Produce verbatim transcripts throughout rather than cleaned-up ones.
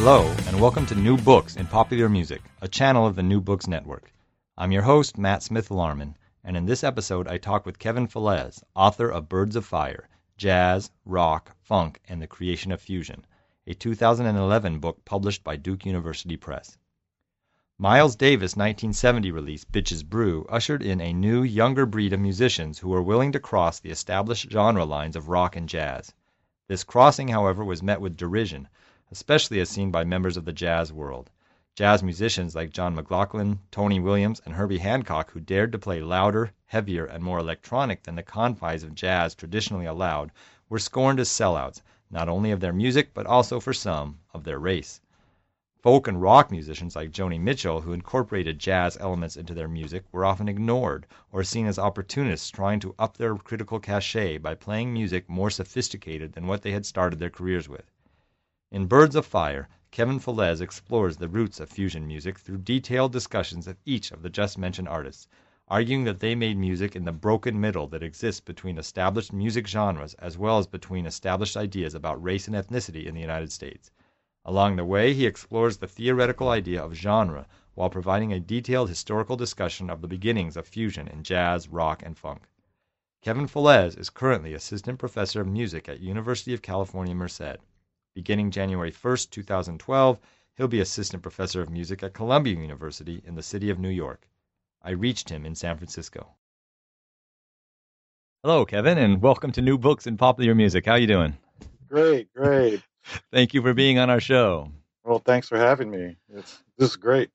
Hello, and welcome to New Books in Popular Music, a channel of the New Books Network. I'm your host, Matt Smith-Larman, and in this episode I talk with Kevin Feliz, author of Birds of Fire, Jazz, Rock, Funk, and the Creation of Fusion, a two thousand eleven book published by Duke University Press. Miles Davis' nineteen seventy release, Bitches Brew, ushered in a new, younger breed of musicians who were willing to cross the established genre lines of rock and jazz. This crossing, however, was met with derision, especially as seen by members of the jazz world. Jazz musicians like John McLaughlin, Tony Williams, and Herbie Hancock, who dared to play louder, heavier, and more electronic than the confines of jazz traditionally allowed, were scorned as sellouts, not only of their music, but also, for some, of their race. Folk and rock musicians like Joni Mitchell, who incorporated jazz elements into their music, were often ignored or seen as opportunists trying to up their critical cachet by playing music more sophisticated than what they had started their careers with. In Birds of Fire, Kevin Feliz explores the roots of fusion music through detailed discussions of each of the just-mentioned artists, arguing that they made music in the broken middle that exists between established music genres as well as between established ideas about race and ethnicity in the United States. Along the way, he explores the theoretical idea of genre while providing a detailed historical discussion of the beginnings of fusion in jazz, rock, and funk. Kevin Feliz is currently Assistant Professor of Music at University of California, Merced. Beginning January first, two thousand twelve, he'll be Assistant Professor of Music at Columbia University in the city of New York. I reached him in San Francisco. Hello, Kevin, and welcome to New Books in Popular Music. How you doing? Great, great. Thank you for being on our show. Well, thanks for having me. It's This is great.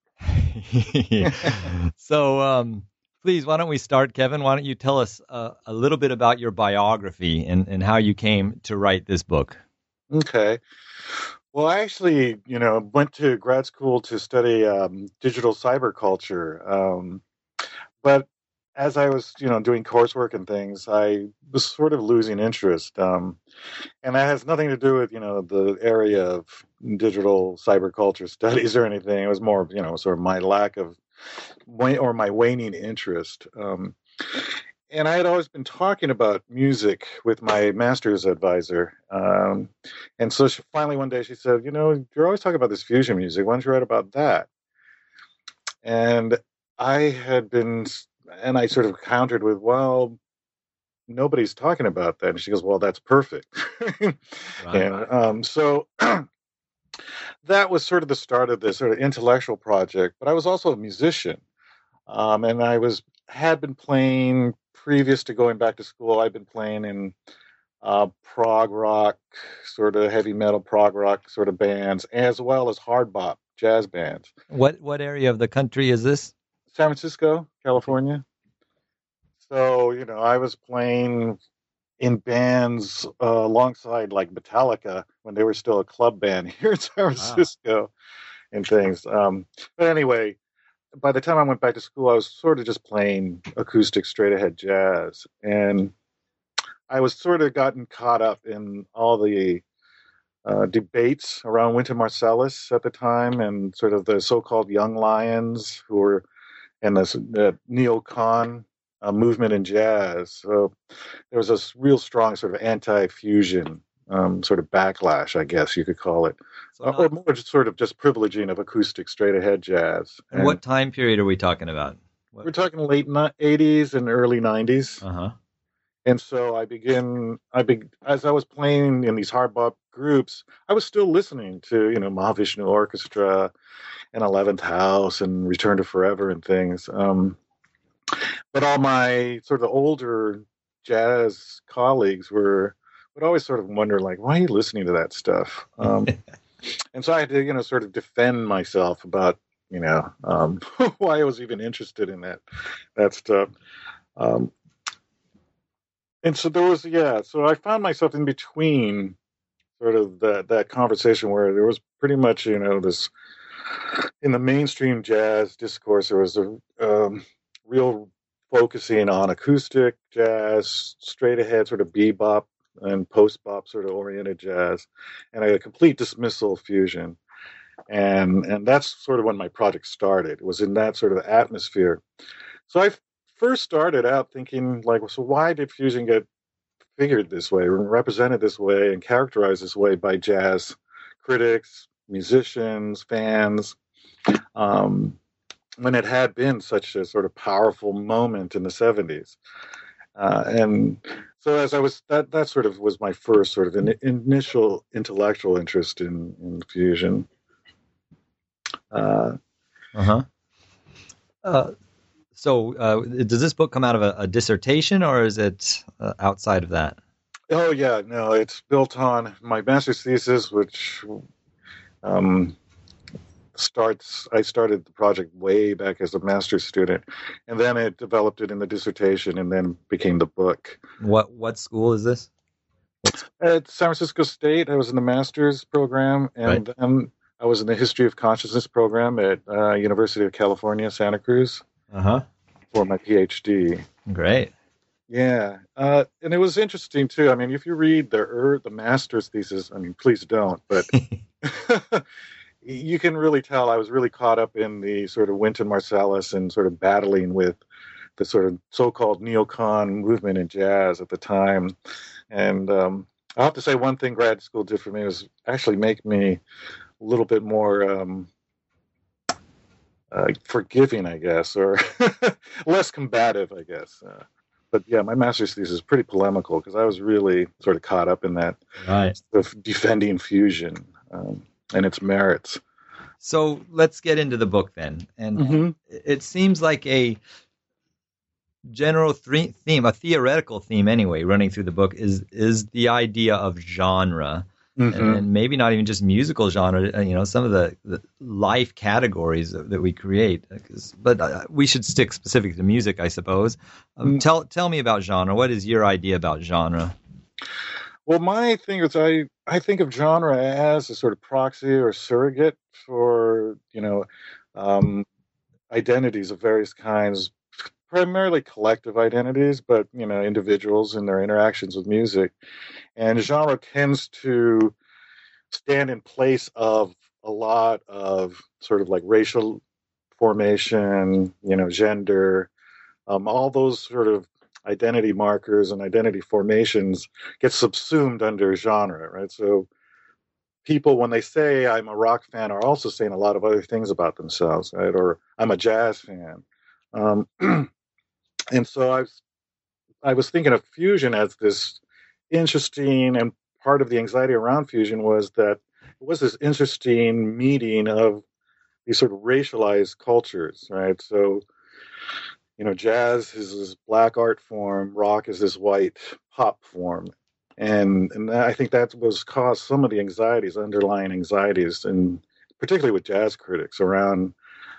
so, um, please, why don't we start, Kevin? Why don't you tell us uh, a little bit about your biography and, and how you came to write this book? Okay. Well, I actually, you know, went to grad school to study um, digital cyber culture. Um, but as I was, you know, doing coursework and things, I was sort of losing interest. Um, and that has nothing to do with, you know, the area of digital cyber culture studies or anything. It was more, you know, sort of my lack of, or my waning interest. Um, And I had always been talking about music with my master's advisor. Um, and so she, finally one day she said, you know, you're always talking about this fusion music. Why don't you write about that? And I had been, and I sort of countered with, well, nobody's talking about that. And she goes, well, that's perfect. Right. And um, so that was sort of the start of this sort of intellectual project. But I was also a musician. Um, and I was had been playing previous to going back to school. I'd been playing in uh, prog rock, sort of heavy metal prog rock sort of bands, as well as hard bop jazz bands. What what area of the country is this? San Francisco, California. So, you know, I was playing in bands uh, alongside like Metallica when they were still a club band here in San Francisco. Wow. And things. Um, but anyway, by the time I went back to school, I was sort of just playing acoustic straight ahead jazz. And I was sort of gotten caught up in all the uh, debates around Wynton Marsalis at the time and sort of the so-called Young Lions who were in this the neo-con uh, movement in jazz. So there was this real strong sort of anti-fusion Um, sort of backlash, I guess you could call it, so not, or more just sort of just privileging of acoustic straight-ahead jazz. And, and what time period are we talking about? What? We're talking late eighties and early nineties. Uh-huh. And so I begin, I be, as I was playing in these hard bop groups, I was still listening to, you know, Mahavishnu Orchestra and eleventh House and Return to Forever and things. Um, but all my sort of older jazz colleagues were would always sort of wonder, like, why are you listening to that stuff? Um, and so I had to, you know, sort of defend myself about, you know, um, why I was even interested in that that stuff. Um, and so there was, yeah, so I found myself in between sort of that, that conversation where there was pretty much, you know, this, in the mainstream jazz discourse, there was a um, real focusing on acoustic jazz, straight ahead sort of bebop, and post-bop sort of oriented jazz, and a complete dismissal of fusion. And and that's sort of when my project started. It was in that sort of atmosphere. So I first started out thinking, like, so why did fusion get figured this way, represented this way, and characterized this way by jazz critics, musicians, fans, um, when it had been such a sort of powerful moment in the seventies. Uh, and so as I was, that, that sort of was my first sort of in, initial intellectual interest in, in fusion. Uh, Uh-huh. Uh, so uh, does this book come out of a, a dissertation, or is it uh, outside of that? oh yeah, no, it's built on my master's thesis, which um, starts, I started the project way back as a master's student, and then it developed it in the dissertation and then became the book. What what school is this? At San Francisco State, I was in the master's program, Right. and then I was in the history of consciousness program at uh, University of California, Santa Cruz, Uh-huh. for my PhD. Great. Yeah, uh, and it was interesting too. I mean, if you read the er, the master's thesis, I mean, please don't, but you can really tell I was really caught up in the sort of Wynton Marsalis and sort of battling with the sort of so-called neocon movement in jazz at the time. And um, I'll have to say one thing grad school did for me was actually make me a little bit more um, uh, forgiving, I guess, or less combative, I guess. Uh, but yeah, my master's thesis is pretty polemical because I was really sort of caught up in that Right. of defending fusion um, and its merits. So let's get into the book then. And Mm-hmm. it seems like a general th- theme, a theoretical theme anyway, running through the book is is the idea of genre. Mm-hmm. And, and maybe not even just musical genre, uh, you know, some of the, the life categories that, that we create. But uh, we should stick specifically to music, I suppose. Um, Mm. tell tell me about genre. What is your idea about genre? Well, my thing is, I, I think of genre as a sort of proxy or surrogate for, you know, um, identities of various kinds, primarily collective identities, but, you know, individuals in their interactions with music. And genre tends to stand in place of a lot of sort of like racial formation, you know, gender, um, all those sort of identity markers and identity formations get subsumed under genre, right? So people, when they say I'm a rock fan, are also saying a lot of other things about themselves, right? Or I'm a jazz fan. Um, and so I was, I was thinking of fusion as this interesting, and part of the anxiety around fusion was that it was this interesting meeting of these sort of racialized cultures, right? So, you know, jazz is this black art form, rock is this white pop form. And, and I think that was caused some of the anxieties, underlying anxieties, and particularly with jazz critics around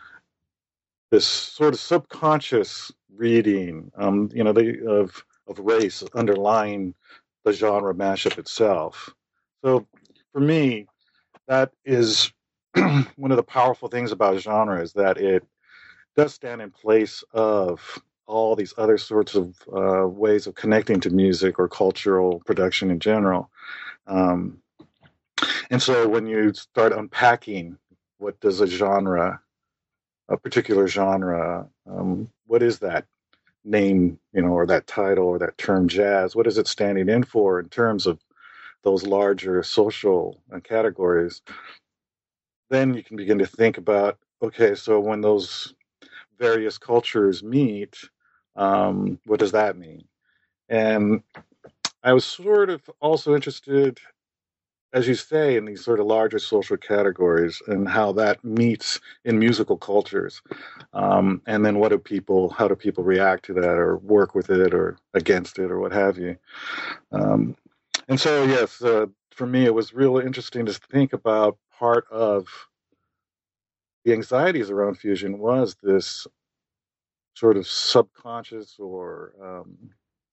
this sort of subconscious reading, um, you know, the, of of race underlying the genre mashup itself. So for me, that is one of the powerful things about genre is that it does stand in place of all these other sorts of uh, ways of connecting to music or cultural production in general. Um, and so when you start unpacking what does a genre, a particular genre, um, what is that name, you know, or that title or that term jazz, what is it standing in for in terms of those larger social uh, categories? Then you can begin to think about, okay, so when those various cultures meet, um, what does that mean? And I was sort of also interested, as you say, in these sort of larger social categories and how that meets in musical cultures. Um, and then what do people, how do people react to that or work with it or against it or what have you? Um, and so, yes, uh, for me, it was really interesting to think about part of the anxieties around fusion was this sort of subconscious or um,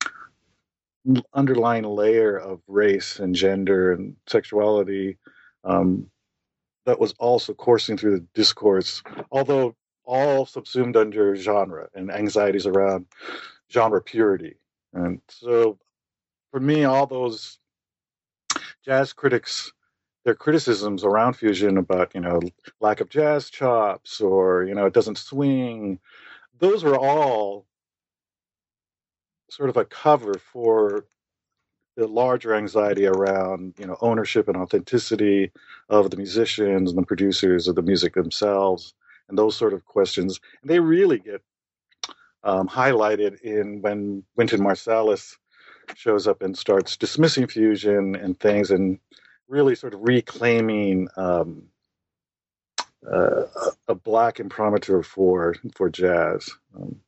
underlying layer of race and gender and sexuality um, that was also coursing through the discourse, although all subsumed under genre and anxieties around genre purity. And so for me, all those jazz critics, their criticisms around fusion about, you know, lack of jazz chops or, you know, it doesn't swing, those were all sort of a cover for the larger anxiety around, you know, ownership and authenticity of the musicians and the producers of the music themselves, and those sort of questions. And they really get um, highlighted in when Wynton Marsalis shows up and starts dismissing fusion and things, and really sort of reclaiming um, uh, a black imprimatur for for jazz. Um,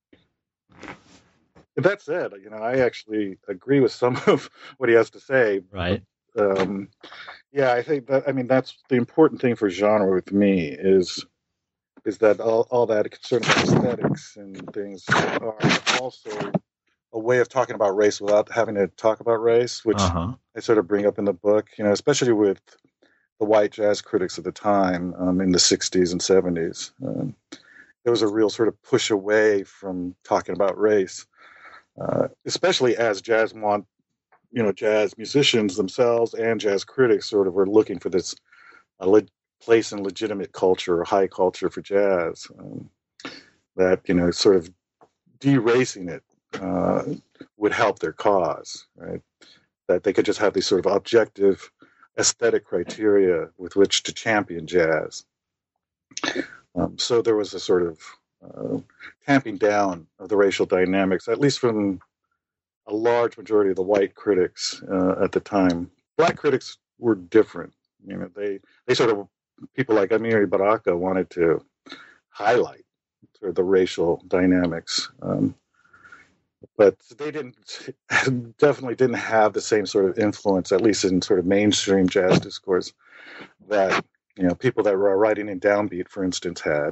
that said, you know, I actually agree with some of what he has to say. Right. Um, yeah, I think that. I mean, that's the important thing for genre with me is is that all, all that sort of aesthetics and things are also a way of talking about race without having to talk about race, which Uh-huh. I sort of bring up in the book. You know, especially with the white jazz critics at the time um, in the sixties and seventies. Um, there was a real sort of push away from talking about race, uh, especially as jazz want, you know, jazz musicians themselves and jazz critics sort of were looking for this uh, le- place in legitimate culture or high culture for jazz, um, that, you know, sort of deracing it uh, would help their cause, right? That they could just have these sort of objective aesthetic criteria with which to champion jazz. Um, so there was a sort of uh, tamping down of the racial dynamics, at least from a large majority of the white critics uh, at the time. Black critics were different. You know, they they sort of, people like Amiri Baraka wanted to highlight sort of the racial dynamics, um, but they didn't definitely didn't have the same sort of influence, at least in sort of mainstream jazz discourse, that, you know, people that were writing in downbeat, for instance, had.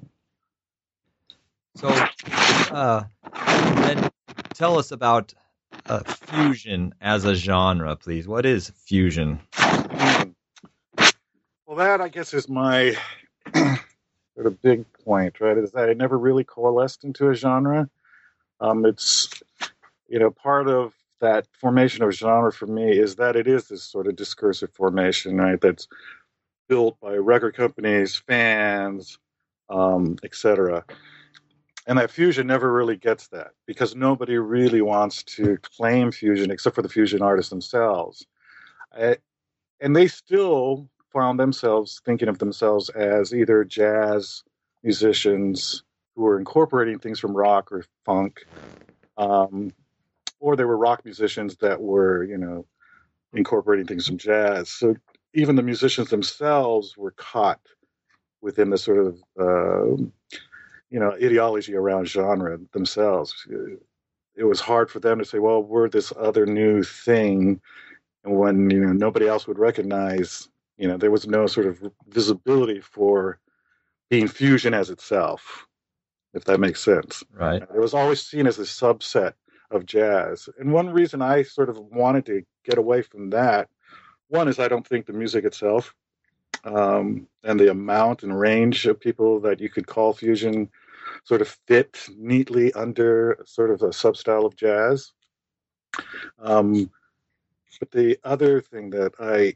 So, uh, then tell us about uh, fusion as a genre, please. What is fusion? Well, that, I guess, is my sort of big point, right? Is that it never really coalesced into a genre. Um, it's, you know, part of that formation of genre for me is that it is this sort of discursive formation, right? That's built by record companies, fans, um, et cetera. And that fusion never really gets that because nobody really wants to claim fusion except for the fusion artists themselves. I, and they still found themselves thinking of themselves as either jazz musicians who were incorporating things from rock or funk, um, or they were rock musicians that were, you know, incorporating things from jazz. So even the musicians themselves were caught within the sort of, uh, you know, ideology around genre themselves. It was hard for them to say, well, we're this other new thing. And when, you know, nobody else would recognize, you know, there was no sort of visibility for being fusion as itself, if that makes sense. Right. It was always seen as a subset of jazz. And one reason I sort of wanted to get away from that, one is I don't think the music itself um, and the amount and range of people that you could call fusion sort of fit neatly under sort of a substyle of jazz. Um, but the other thing that I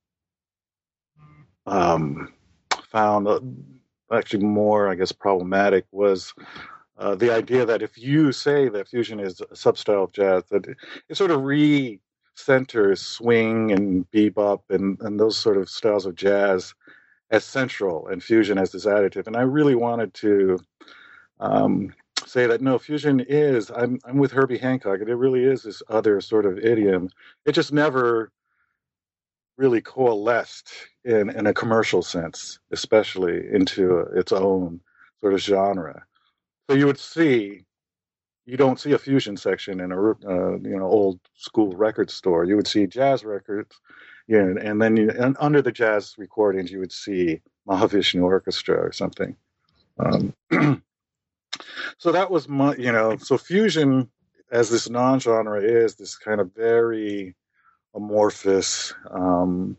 um, found uh, actually more, I guess, problematic was uh, the idea that if you say that fusion is a substyle of jazz, that it, it sort of re-centers swing and bebop and, and those sort of styles of jazz as central and fusion as this additive. And I really wanted to um, say that no, fusion is, I'm, I'm with Herbie Hancock, and it really is this other sort of idiom. It just never really coalesced in, in a commercial sense, especially into its own sort of genre. So you would see, you don't see a fusion section in a uh, you know old school record store. You would see jazz records, you know, and then you, and under the jazz recordings, you would see Mahavishnu Orchestra or something. Um, so that was my, you know, so fusion as this non-genre is this kind of very amorphous um,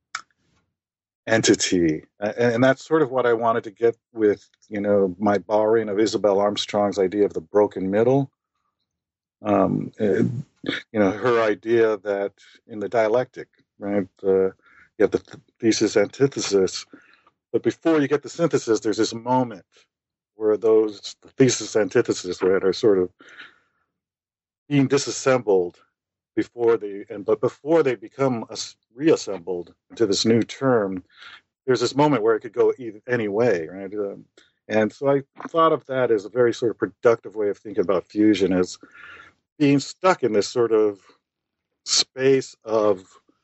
entity, and, and that's sort of what I wanted to get with, you know, my borrowing of Isabel Armstrong's idea of the broken middle. Um, it, you know, her idea that in the dialectic, right, uh, you have the th- thesis antithesis, but before you get the synthesis, there's this moment where those the thesis antithesis, right, are sort of being disassembled before they and but before they become as- reassembled into this new term, there's this moment where it could go either, any way, right? Um, and so I thought of that as a very sort of productive way of thinking about fusion, as being stuck in this sort of space of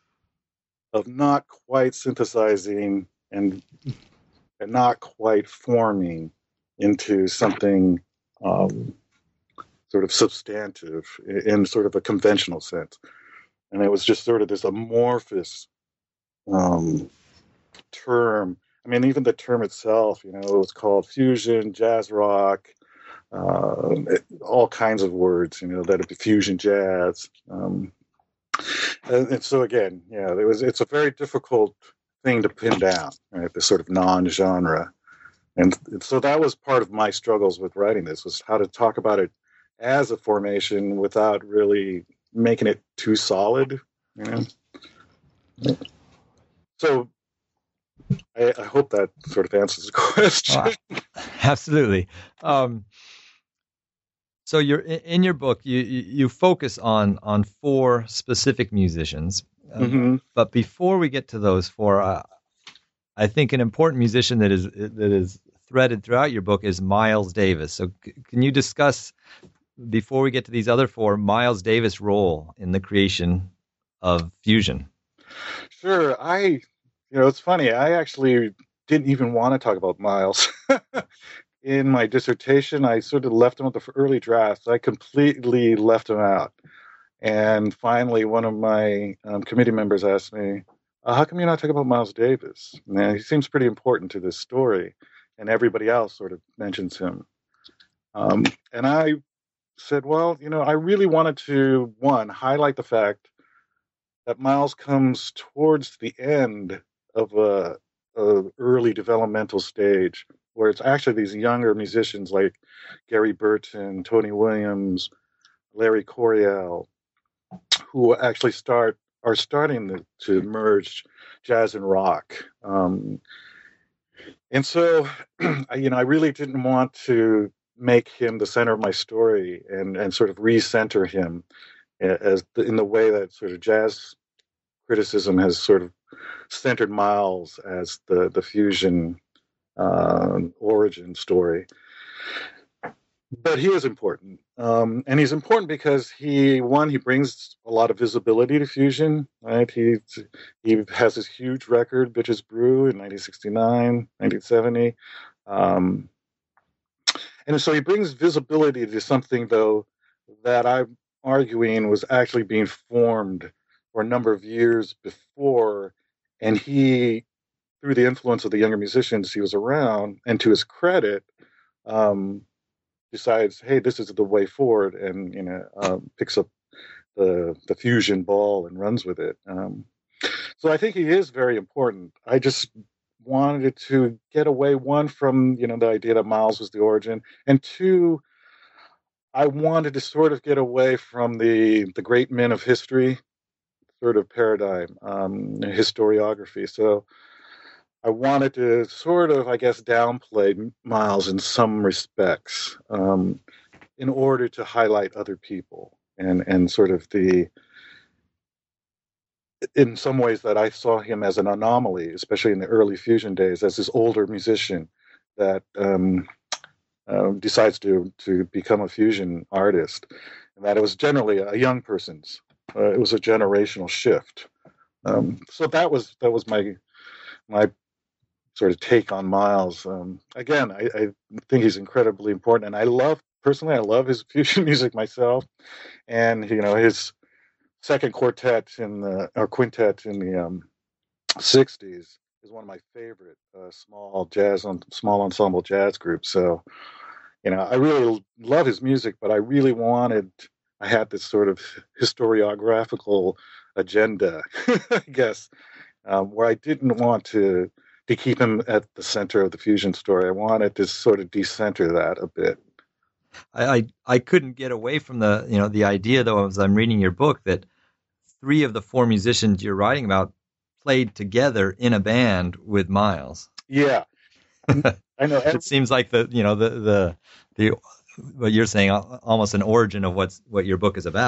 of not quite synthesizing and and not quite forming into something um, sort of substantive in sort of a conventional sense. And it was just sort of this amorphous um, term. I mean, even the term itself, you know, it was called fusion, jazz rock, uh, it, all kinds of words, you know, that would be fusion jazz. Um, and, and so again, yeah, it was. It's a very difficult thing to pin down, right? This sort of non-genre. And so that was part of my struggles with writing this, was how to talk about it as a formation without really making it too solid, you know. So I, I hope that sort of answers the question. Oh, absolutely. Um, so you're in your book, you you focus on on four specific musicians, um, mm-hmm. but before we get to those four, uh, I think an important musician that is that is threaded throughout your book is Miles Davis. So c- can you discuss, before we get to these other four, Miles Davis' role in the creation of fusion? Sure. I, you know, it's funny. I actually didn't even want to talk about Miles. In my dissertation, I sort of left him at the early drafts. I completely left him out. And finally, one of my um, committee members asked me, uh, how come you're not talking about Miles Davis? Man, he seems pretty important to this story. And everybody else sort of mentions him. Um, and I said, well, you know, I really wanted to, one, highlight the fact that Miles comes towards the end of a, a early developmental stage, where it's actually these younger musicians like Gary Burton, Tony Williams, Larry Coryell, who actually start are starting to, to merge jazz and rock. Um, and so, you know, I really didn't want to make him the center of my story and, and sort of recenter him as the, in the way that sort of jazz criticism has sort of centered Miles as the the fusion uh, origin story. But he is important, um, and he's important because he one he brings a lot of visibility to fusion. Right, he he has this huge record, Bitches Brew, in nineteen sixty-nine, nineteen seventy, um, and so he brings visibility to something, though, that I'm arguing was actually being formed for a number of years before, and he, through the influence of the younger musicians he was around, and to his credit, um, decides, hey, this is the way forward, and you know, um, picks up the the fusion ball and runs with it. Um, so I think he is very important. I just wanted to get away, one, from you know the idea that Miles was the origin, and two, I wanted to sort of get away from the the great men of history sort of paradigm, um, historiography. So I wanted to sort of, I guess, downplay Miles in some respects, um, in order to highlight other people and and sort of the, in some ways, that I saw him as an anomaly, especially in the early fusion days, as this older musician that um, uh, decides to to become a fusion artist, and that it was generally a young person's. Uh, it was a generational shift. Um, so that was that was my my sort of take on Miles. Um, again, I, I think he's incredibly important, and I love personally, I love his fusion music myself, and you know his second quartet in the or quintet in the um, sixties is one of my favorite uh, small jazz on small ensemble jazz groups. So you know, I really love his music, but I really wanted, I had this sort of historiographical agenda, I guess, um, where I didn't want to to keep him at the center of the fusion story. I wanted to sort of decenter that a bit. I, I I couldn't get away from the you know the idea, though, as I'm reading your book, that three of the four musicians you're writing about played together in a band with Miles. Yeah, I know. It seems like the you know the the the what you're saying, almost an origin of what's what your book is about.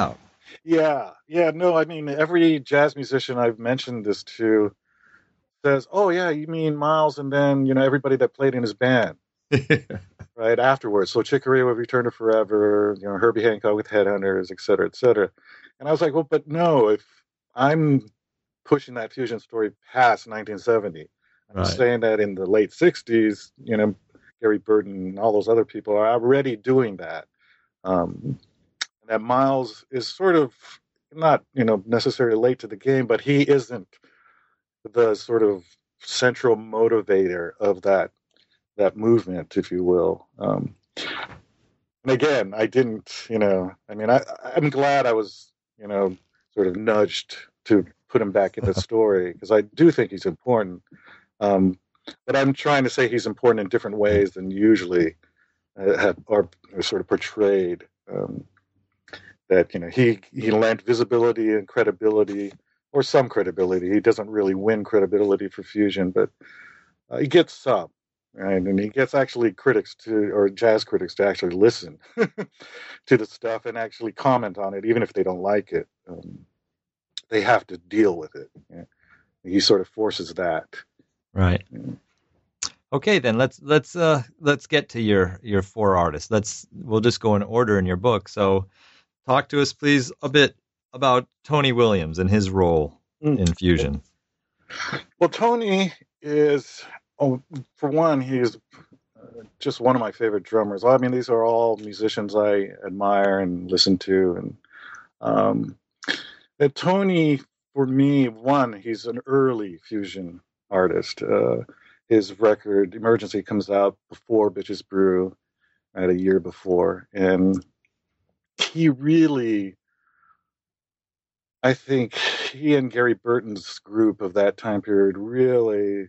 Yeah, yeah, no, I mean, every jazz musician I've mentioned this to says, "Oh, yeah, you mean Miles," and then you know everybody that played in his band, right afterwards. So Chick Corea with Return to Forever, you know Herbie Hancock with Headhunters, et cetera, et cetera. And I was like, well, but no, if I'm pushing that fusion story past nineteen seventy, I'm Right. saying that in the late sixties, you know, Gary Burton and all those other people are already doing that. Um, that Miles is sort of not, you know, necessarily late to the game, but he isn't the sort of central motivator of that that movement, if you will. Um, and again, I didn't, you know, I mean, I I'm glad I was, you know, sort of nudged to put him back in the story because I do think he's important. Um, but I'm trying to say he's important in different ways than usually uh, have, are, are sort of portrayed. Um, that you know he he lent visibility and credibility, or some credibility. He doesn't really win credibility for fusion, but uh, he gets some, right? And he gets actually critics to or jazz critics to actually listen to the stuff and actually comment on it, even if they don't like it. Um, they have to deal with it. Yeah. He sort of forces that. Right. Yeah. Okay, then let's let's uh let's get to your your four artists. Let's we'll just go in order in your book. So talk to us, please, a bit about Tony Williams and his role Mm. in fusion. Well, Tony is, oh, for one, he's just one of my favorite drummers. I mean, these are all musicians I admire and listen to, and um, and Tony, for me, one, he's an early fusion artist. Uh, his record Emergency comes out before Bitches Brew, at a year before, and he really, I think, he and Gary Burton's group of that time period really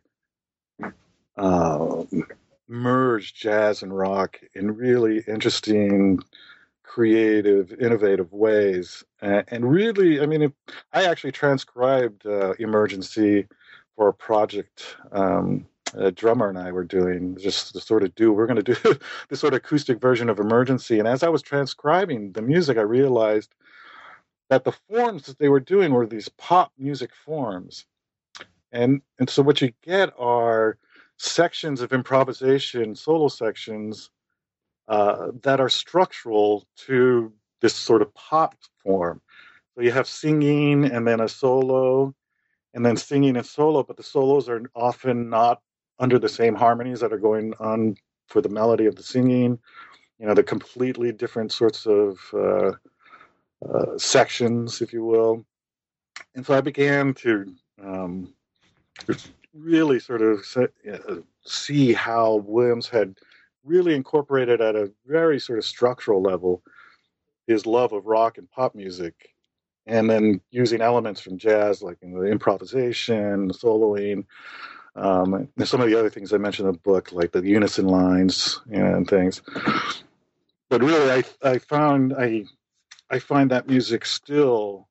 uh, merged jazz and rock in really interesting, creative, innovative ways. And, and really, I mean, it, I actually transcribed uh, Emergency for a project um, a drummer and I were doing, just to sort of do, we're going to do this sort of acoustic version of Emergency. And as I was transcribing the music, I realized that the forms that they were doing were these pop music forms. And, and so what you get are sections of improvisation, solo sections uh, that are structural to this sort of pop form. So you have singing and then a solo, and then singing and solo, but the solos are often not under the same harmonies that are going on for the melody of the singing. You know, the completely different sorts of uh, uh, sections, if you will. And so I began to um, really sort of see how Williams had really incorporated at a very sort of structural level his love of rock and pop music, and then using elements from jazz like you know, the improvisation, the soloing, um, and some of the other things I mentioned in the book, like the unison lines and things. But really, I I found I I find that music still.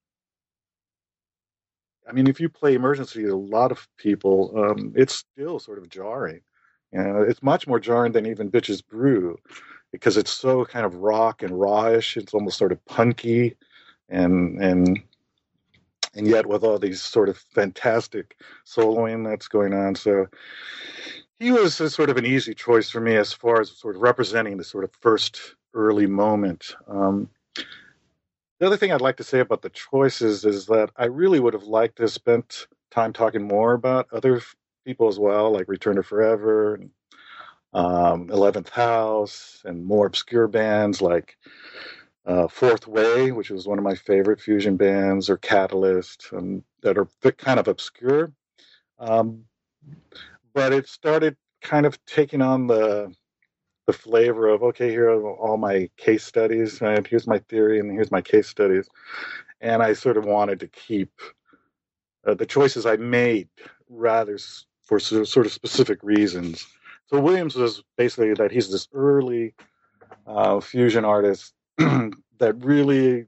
I mean, if you play Emergency, a lot of people, um, it's still sort of jarring. You know, it's much more jarring than even Bitches Brew because it's so kind of rock and rawish. It's almost sort of punky, and and and yet with all these sort of fantastic soloing that's going on. So he was a sort of an easy choice for me as far as sort of representing the sort of first early moment. Um, the other thing I'd like to say about the choices is that I really would have liked to have spent time talking more about other people as well, like Return to Forever and um, eleventh House, and more obscure bands like uh, Fourth Way, which was one of my favorite fusion bands, or Catalyst, um, that are kind of obscure. Um, but it started kind of taking on the the flavor of, okay, here are all my case studies, right? Here's my theory, and here's my case studies. And I sort of wanted to keep uh, the choices I made rather for sort of specific reasons. So Williams was basically that he's this early uh, fusion artist that really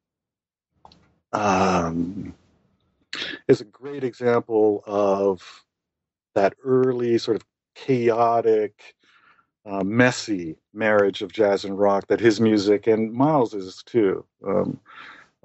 um, is a great example of that early sort of chaotic, uh, messy marriage of jazz and rock that his music and Miles is too. Um,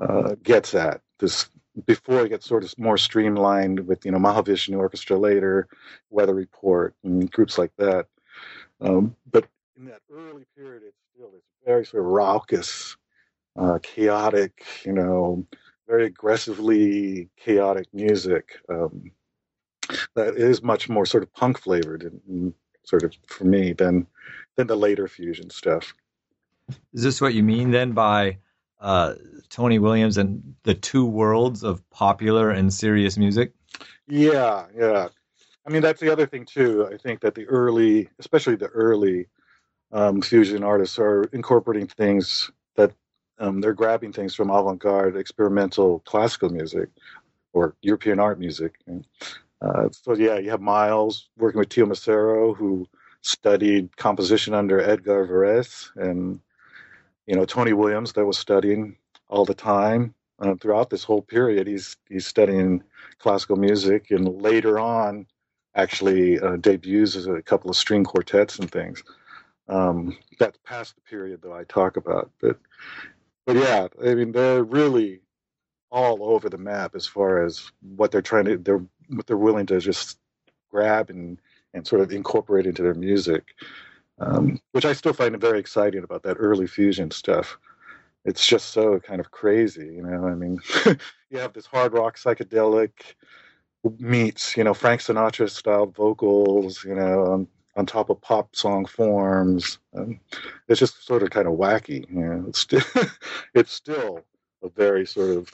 uh, gets at this before it gets sort of more streamlined with, you know, Mahavishnu Orchestra later, Weather Report, and groups like that. Um, but in that early period, it's still this very sort of raucous, uh, chaotic, you know, very aggressively chaotic music um, that is much more sort of punk flavored, and, and sort of for me than than the later fusion stuff. Is this what you mean then by uh, Tony Williams and the two worlds of popular and serious music? Yeah, yeah. I mean, that's the other thing too. I think that the early, especially the early um, fusion artists, are incorporating things that um, they're grabbing things from avant-garde, experimental, classical music or European art music. Uh, so yeah, you have Miles working with Tio Macero, who studied composition under Edgar Varese, and you know Tony Williams, that was studying all the time uh, throughout this whole period. He's he's studying classical music, and later on, actually uh, debuts as a couple of string quartets and things. Um, that's past the period that I talk about, but but yeah, I mean they're really all over the map as far as what they're trying to they're what they're willing to just grab and and sort of incorporate into their music, um, which I still find very exciting about that early fusion stuff. It's just so kind of crazy, you know. I mean, you have this hard rock psychedelic meets, you know, Frank Sinatra style vocals, you know, on, on top of pop song forms. Um, it's just sort of kind of wacky, you know. It's still, it's still a very sort of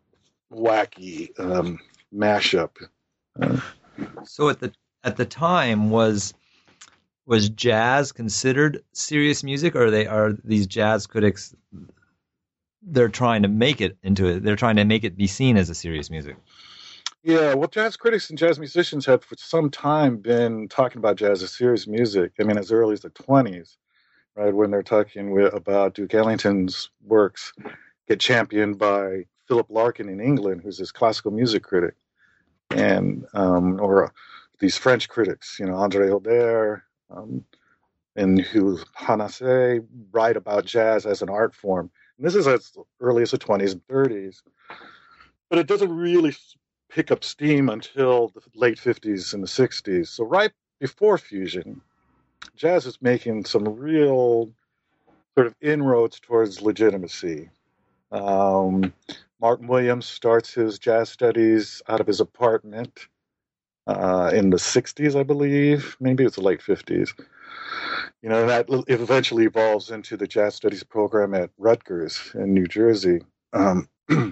wacky um, mashup. Uh, So at the at the time, was was jazz considered serious music, or are they are these jazz critics? They're trying to make it into it. They're trying to make it be seen as a serious music. Yeah, well, jazz critics and jazz musicians have for some time been talking about jazz as serious music. I mean, as early as the twenties, right, when they're talking with, about Duke Ellington's works get championed by Philip Larkin in England, who's this classical music critic, and um, or these French critics, you know, André Hilbert, um, and who Hanassé write about jazz as an art form. And this is as early as the twenties and thirties, but it doesn't really pick up steam until the late fifties and the sixties. So right before fusion, jazz is making some real sort of inroads towards legitimacy. Um, Martin Williams starts his jazz studies out of his apartment uh, in the sixties, I believe. Maybe it's the late fifties. You know, that eventually evolves into the jazz studies program at Rutgers in New Jersey. Um,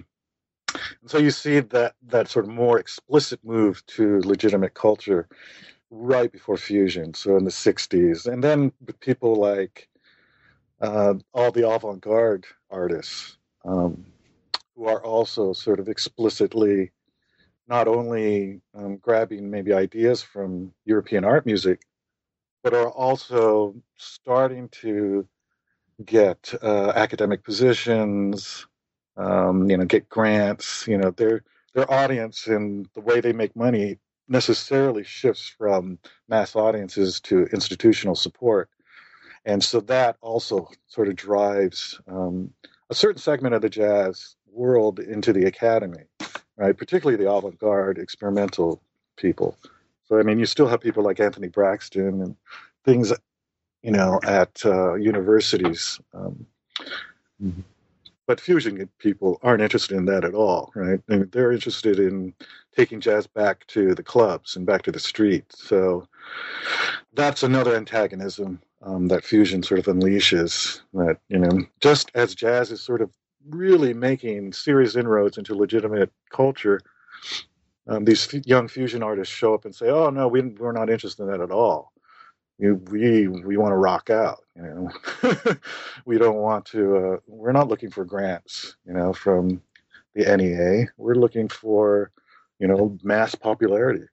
And so you see that that sort of more explicit move to legitimate culture right before fusion, so in the sixties. And then with people like uh, all the avant-garde artists um, who are also sort of explicitly not only um, grabbing maybe ideas from European art music, but are also starting to get uh, academic positions, um, you know, get grants. You know, their their audience and the way they make money necessarily shifts from mass audiences to institutional support, and so that also sort of drives um, a certain segment of the jazz world into the academy, right? Particularly the avant-garde, experimental people. So I mean, you still have people like Anthony Braxton and things, you know, at uh, universities. Um, Mm-hmm. But fusion people aren't interested in that at all, right? I mean, they're interested in taking jazz back to the clubs and back to the streets. So that's another antagonism um, that fusion sort of unleashes. That, you know, just as jazz is sort of really making serious inroads into legitimate culture, um, these f- young fusion artists show up and say, "Oh no, we, we're not interested in that at all. We we, we want to rock out, you know. We don't want to. Uh, we're not looking for grants, you know, from the N E A. We're looking for, you know, mass popularity."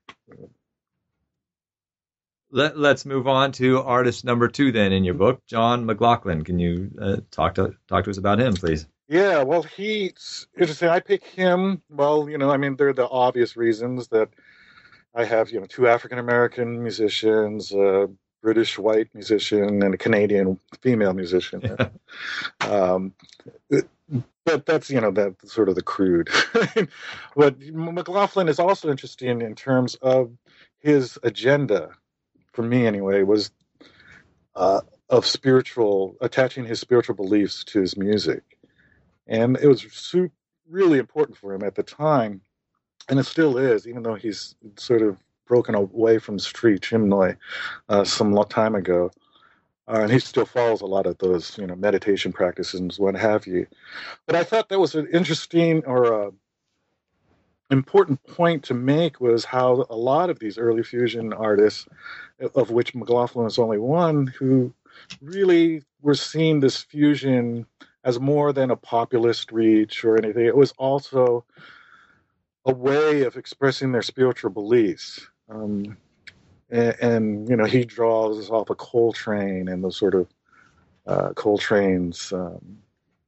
Let, let's move on to artist number two then in your book, John McLaughlin. Can you uh, talk to talk to us about him, please? Yeah, well, he's interesting. I pick him. Well, you know, I mean, there are the obvious reasons that I have, you know, two African American musicians, a British white musician, and a Canadian female musician. um, but that's, you know, that sort of the crude. But McLaughlin is also interesting in terms of his agenda, for me anyway, was uh, of spiritual, attaching his spiritual beliefs to his music. And it was su- really important for him at the time, and it still is, even though he's sort of broken away from Sri Chinmoy uh, some lo- time ago. Uh, and he still follows a lot of those, you know, meditation practices and what have you. But I thought that was an interesting or uh, important point to make, was how a lot of these early fusion artists, of which McLaughlin was only one, who really were seeing this fusion as more than a populist reach or anything. It was also a way of expressing their spiritual beliefs. Um, and, and, you know, he draws off of Coltrane and those sort of uh, Coltrane's um,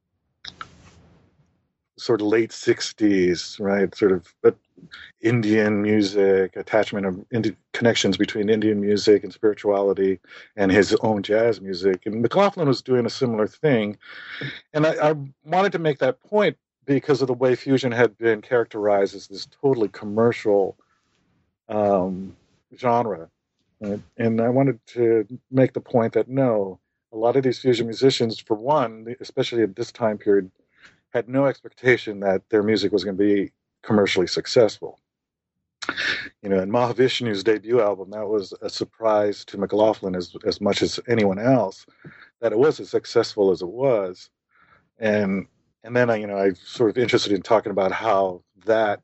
sort of late sixties, right? Sort of, but Indian music, attachment of Indi- connections between Indian music and spirituality and his own jazz music. And McLaughlin was doing a similar thing. And I, I wanted to make that point because of the way fusion had been characterized as this totally commercial um, genre. And, and I wanted to make the point that no, a lot of these fusion musicians, for one, especially at this time period, had no expectation that their music was going to be commercially successful. You know, in Mahavishnu's debut album, that was a surprise to McLaughlin as as much as anyone else, that it was as successful as it was. And and then I, you know, I'm sort of interested in talking about how that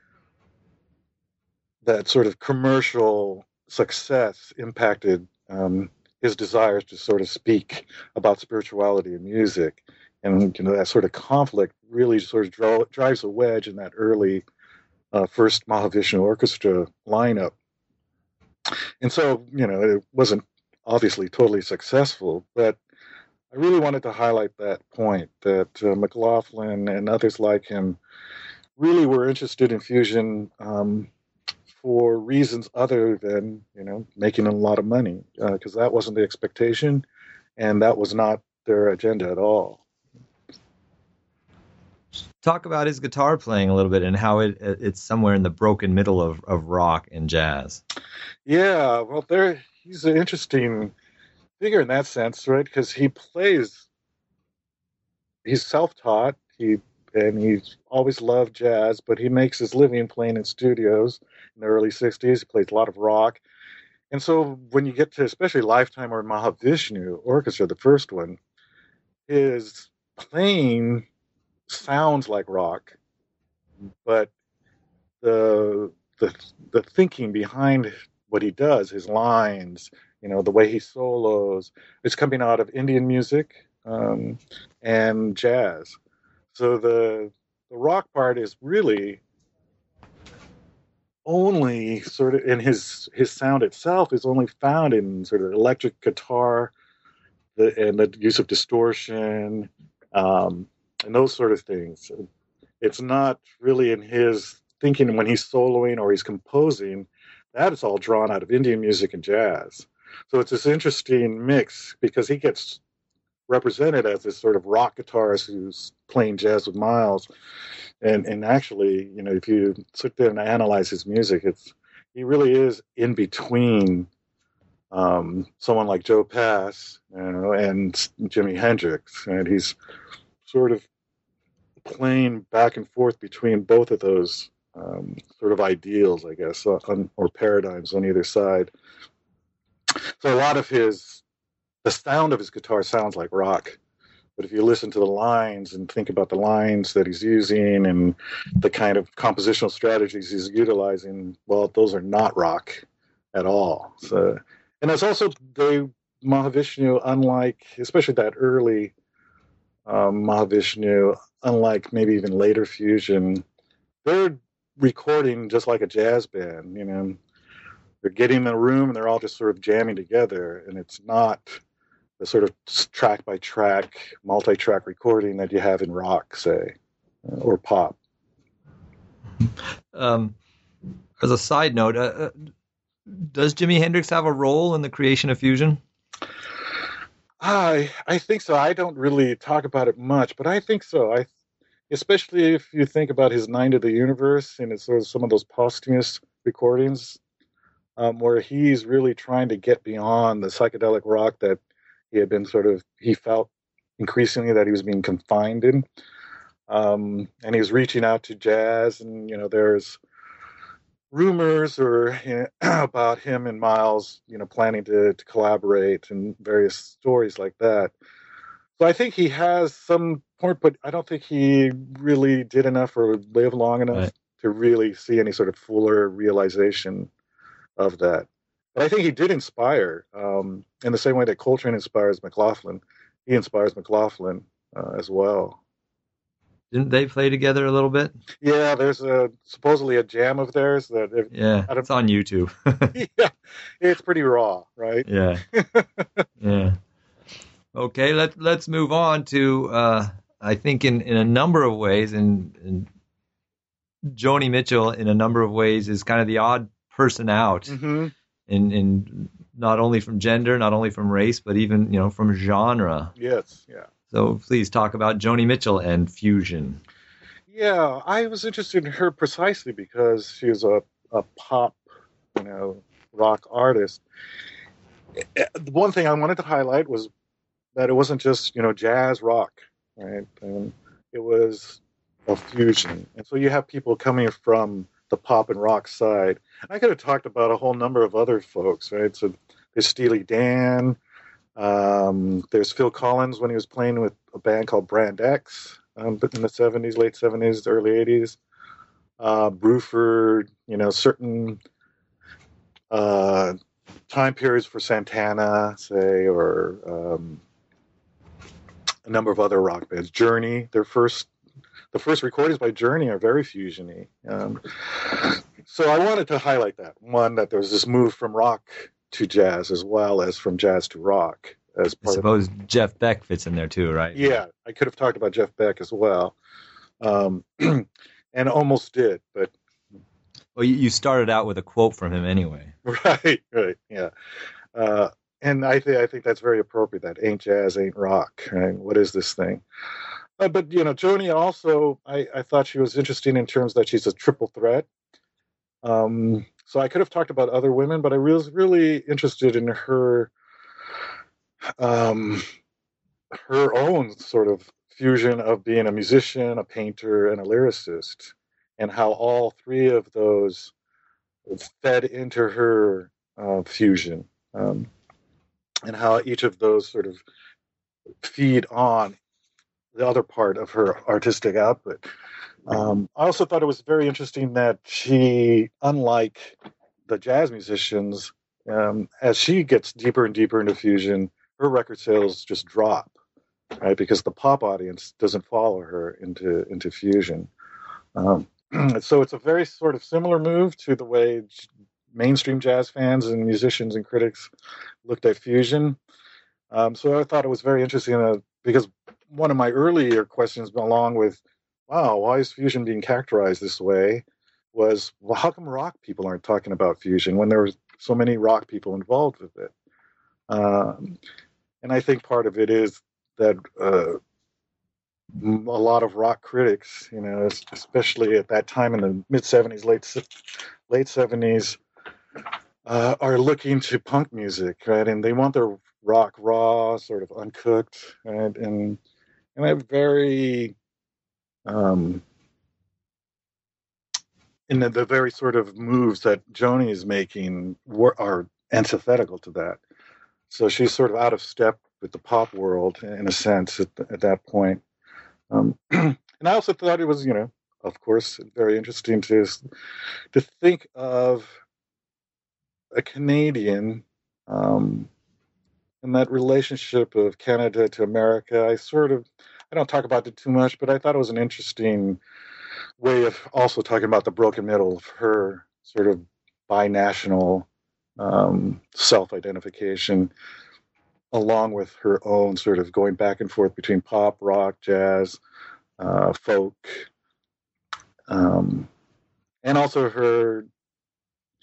that sort of commercial success impacted um, his desires to sort of speak about spirituality and music. And, you know, that sort of conflict really sort of draw, drives a wedge in that early uh, first Mahavishnu Orchestra lineup. And so, you know, it wasn't obviously totally successful, but I really wanted to highlight that point, that uh, McLaughlin and others like him really were interested in fusion um, for reasons other than, you know, making a lot of money, because uh, that wasn't the expectation, and that was not their agenda at all. Talk about his guitar playing a little bit and how it it's somewhere in the broken middle of, of rock and jazz. Yeah, well, there he's an interesting figure in that sense, right? Because he plays, he's self-taught, he and he's always loved jazz, but he makes his living playing in studios in the early sixties. He plays a lot of rock. And so when you get to especially Lifetime or Mahavishnu Orchestra, the first one, his playing sounds like rock, but the the the thinking behind what he does, his lines, you know, the way he solos, it's coming out of Indian music um, and jazz. So the the rock part is really only sort of in his his sound itself is only found in sort of electric guitar, the, and the use of distortion um, and those sort of things. It's not really in his thinking when he's soloing or he's composing. That is all drawn out of Indian music and jazz. So it's this interesting mix because he gets represented as this sort of rock guitarist who's playing jazz with Miles. And and actually, you know, if you sit there and analyze his music, it's he really is in between um, someone like Joe Pass, you know, and Jimi Hendrix, and he's sort of playing back and forth between both of those um, sort of ideals, I guess, on, or paradigms on either side. So a lot of his, the sound of his guitar sounds like rock. But if you listen to the lines and think about the lines that he's using and the kind of compositional strategies he's utilizing, well, those are not rock at all. So, and it's also the Mahavishnu, unlike, especially that early um, Mahavishnu, unlike maybe even later fusion, they're recording just like a jazz band. You know, they're getting in a room and they're all just sort of jamming together, and it's not the sort of track by track, multi track recording that you have in rock, say, or pop. Um, as a side note, uh, does Jimi Hendrix have a role in the creation of fusion? I I think so. I don't really talk about it much, but I think so. I especially if you think about his Nine to the Universe and it's sort of some of those posthumous recordings, um, where he's really trying to get beyond the psychedelic rock that he had been sort of he felt increasingly that he was being confined in, um, and he was reaching out to jazz, and you know there's rumors or you know, about him and Miles, you know, planning to, to collaborate and various stories like that. So I think he has some point, but I don't think he really did enough or lived long enough Right. to really see any sort of fuller realization of that. But I think he did inspire, um, in the same way that Coltrane inspires McLaughlin. He inspires McLaughlin uh, as well. Didn't they play together a little bit? Yeah, there's a supposedly a jam of theirs that if, Yeah, I don't, it's on YouTube. yeah, it's pretty raw, right? Yeah, yeah. Okay, let let's move on to uh, I think in, in a number of ways, and, and Joni Mitchell in a number of ways is kind of the odd person out hmm in in not only from gender, not only from race, but even you know from genre. Yes, yeah. So please talk about Joni Mitchell and fusion. Yeah, I was interested in her precisely because she was a, a pop, you know, rock artist. Eh, The one thing I wanted to highlight was that it wasn't just, you know, jazz rock, right? And it was a fusion. And so you have people coming from the pop and rock side. I could have talked about a whole number of other folks, right? So there's Steely Dan. Um, there's Phil Collins when he was playing with a band called Brand X, um, but in the seventies, late seventies, early eighties. Uh, Bruford, you know, certain uh, time periods for Santana, say, or um, a number of other rock bands. Journey, their first, the first recordings by Journey are very fusiony. Um, so I wanted to highlight that one, that there was this move from rock to jazz as well as from jazz to rock as I part of. suppose Jeff Beck fits in there too, right? Yeah, I could have talked about Jeff Beck as well, um, and almost did, but Well, you you started out with a quote from him anyway. right, right, yeah. Uh, and I think I think that's very appropriate. That ain't jazz, ain't rock. Right? What is this thing? Uh, but you know, Joni also, I, I thought she was interesting in terms that she's a triple threat. Um, so I could have talked about other women, but I was really interested in her, um, her own sort of fusion of being a musician, a painter, and a lyricist, and how all three of those fed into her uh, fusion, um, and how each of those sort of feed on the other part of her artistic output. Um, I also thought it was very interesting that she, unlike the jazz musicians, um, as she gets deeper and deeper into fusion, her record sales just drop, right? Because the pop audience doesn't follow her into into fusion. Um, so it's a very sort of similar move to the way j- mainstream jazz fans and musicians and critics looked at fusion. Um, so I thought it was very interesting uh, because one of my earlier questions, along with, wow, why is fusion being characterized this way, was, well, how come rock people aren't talking about fusion when there were so many rock people involved with it? Um, and I think part of it is that uh, m- a lot of rock critics, you know, es- especially at that time in the mid seventies, late se- late seventies, uh, are looking to punk music, right? And they want their rock raw, sort of uncooked, right? And and I very um, in the, the very sort of moves that Joni is making were, are antithetical to that. So she's sort of out of step with the pop world in a sense at, at that point. Um, and I also thought it was, you know, of course, very interesting to to think of a Canadian, um, and that relationship of Canada to America. I sort of, I don't talk about it too much, but I thought it was an interesting way of also talking about the broken middle of her sort of binational um, self-identification, along with her own sort of going back and forth between pop, rock, jazz, uh, folk, um, and also her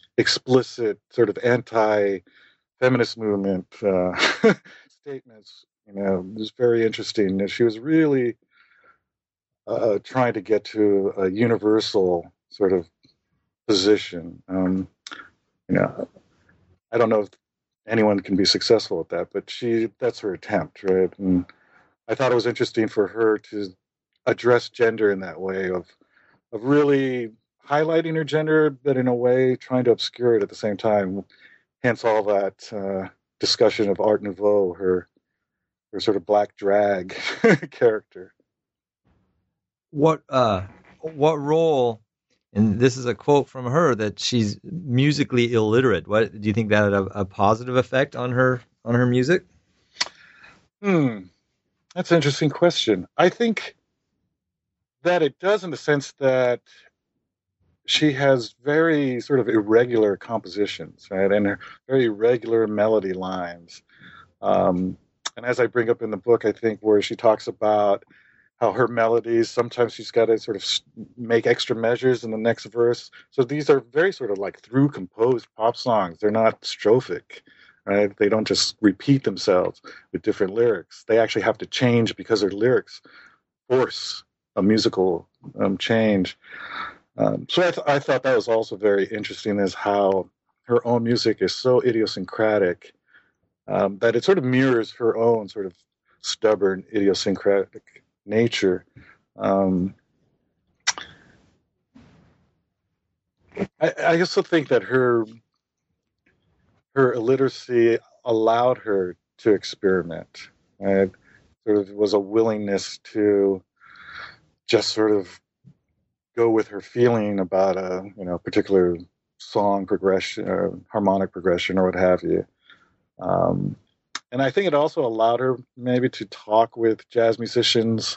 explicit sort of anti-feminist movement uh, statements You know, it was very interesting. And she was really uh, trying to get to a universal sort of position. Um, you know, I don't know if anyone can be successful at that, but she that's her attempt, right? And I thought it was interesting for her to address gender in that way of of really highlighting her gender, but in a way trying to obscure it at the same time. Hence all that uh, discussion of Art Nouveau, her her sort of black drag character. What uh, what role? And this is a quote from her that she's musically illiterate. What do you think that had a, a positive effect on her on her music? Hmm, that's an interesting question. I think that it does in the sense that she has very sort of irregular compositions, right, and very irregular melody lines. Um, and as I bring up in the book, I think where she talks about how her melodies, sometimes she's got to sort of make extra measures in the next verse. So these are very sort of like through composed pop songs. They're not strophic, right? They don't just repeat themselves with different lyrics. They actually have to change because their lyrics force a musical um, change. Um, so I, th- I thought that was also very interesting, is how her own music is so idiosyncratic um, that it sort of mirrors her own sort of stubborn, idiosyncratic nature. Um, I, I also think that her her illiteracy allowed her to experiment. Right? There was a willingness to just sort of go with her feeling about a you know particular song progression or harmonic progression or what have you. Um, and I think it also allowed her maybe to talk with jazz musicians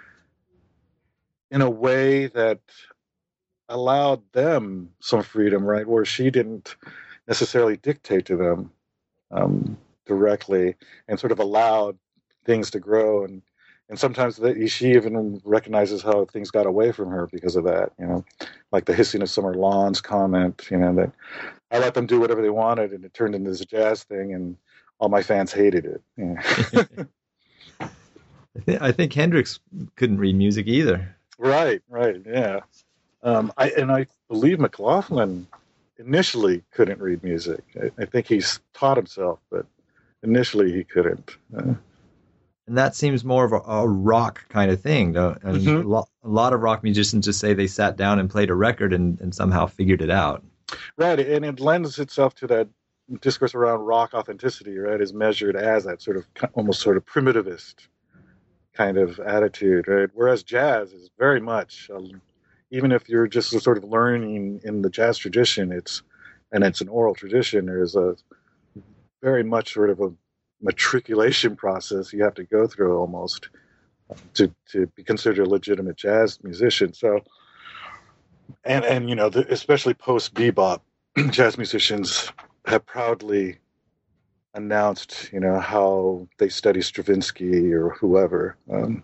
in a way that allowed them some freedom, right? Where she didn't necessarily dictate to them um, directly, and sort of allowed things to grow. And and sometimes that she even recognizes how things got away from her because of that. You know, like the hissing of summer lawns comment. You know, that I let them do whatever they wanted, and it turned into this jazz thing, and all my fans hated it. Yeah. I, th- I think Hendrix couldn't read music either. Right, right, yeah. Um, I and I believe McLaughlin initially couldn't read music. I, I think he's taught himself, but initially he couldn't. Uh, And that seems more of a, a rock kind of thing. Though. I mean, mm-hmm. a, lot, a lot of rock musicians just say they sat down and played a record and, and somehow figured it out. Right, and it lends itself to that discourse around rock authenticity, right, is measured as that sort of almost sort of primitivist kind of attitude, right? Whereas jazz is very much, um, even if you're just sort of learning in the jazz tradition, it's and it's an oral tradition. There's a very much sort of a matriculation process you have to go through almost to to be considered a legitimate jazz musician. So, and and you know, the, especially post bebop, jazz musicians have proudly announced, you know, how they study Stravinsky or whoever. Um,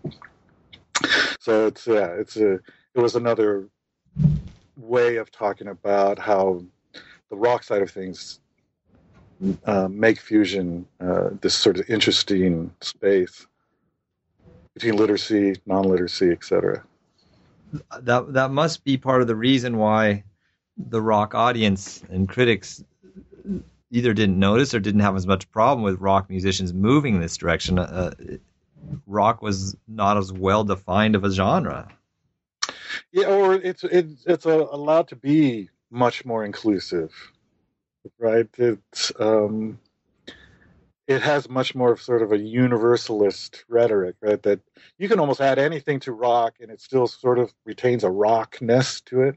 so it's yeah, it's a it was another way of talking about how the rock side of things uh, make fusion uh, this sort of interesting space between literacy, non-literacy, et cetera. That that must be part of the reason why the rock audience and critics either didn't notice or didn't have as much problem with rock musicians moving in this direction. Uh, rock was not as well defined of a genre. Yeah, or it's it's it's a, allowed to be much more inclusive, right? It's um, it has much more of sort of a universalist rhetoric, right? That you can almost add anything to rock, and it still sort of retains a rockness to